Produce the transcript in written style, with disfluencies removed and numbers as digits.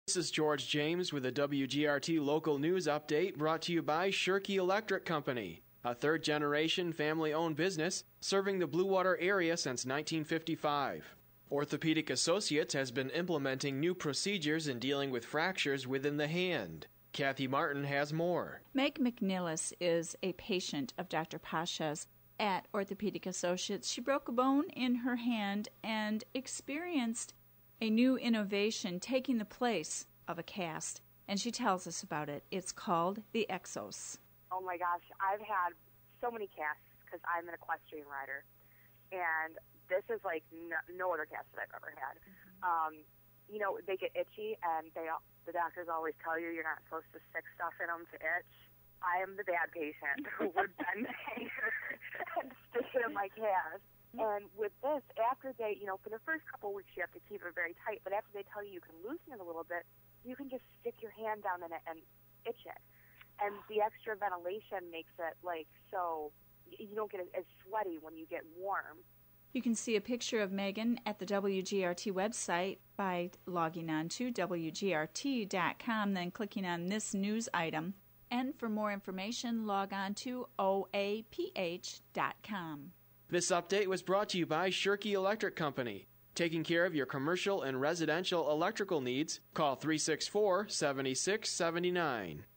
This is George James with a WGRT local news update brought to you by Shirkey Electric Company, a third-generation family-owned business serving the Blue Water area since 1955. Orthopedic Associates has been implementing new procedures in dealing with fractures within the hand. Kathy Martin has more. Meg McNillis is a patient of Dr. Pasha's at Orthopedic Associates. She broke a bone in her hand and experienced a new innovation taking the place of a cast, and she tells us about it. It's called the Exos. Oh my gosh, I've had so many casts because I'm an equestrian rider, and this is like no other cast that I've ever had. You know, they get itchy, and the doctors always tell you you're not supposed to stick stuff in them to itch. I am the bad patient who would bend and stick it in my cast. And with this, after they, for the first couple of weeks you have to keep it very tight, but after they tell you you can loosen it a little bit, you can just stick your hand down in it and itch it. And the extra ventilation makes it so you don't get as sweaty when you get warm. You can see a picture of Megan at the WGRT website by logging on to WGRT.com, then clicking on this news item. And for more information, log on to OAPH.com. This update was brought to you by Shirkey Electric Company. Taking care of your commercial and residential electrical needs, call 364-7679.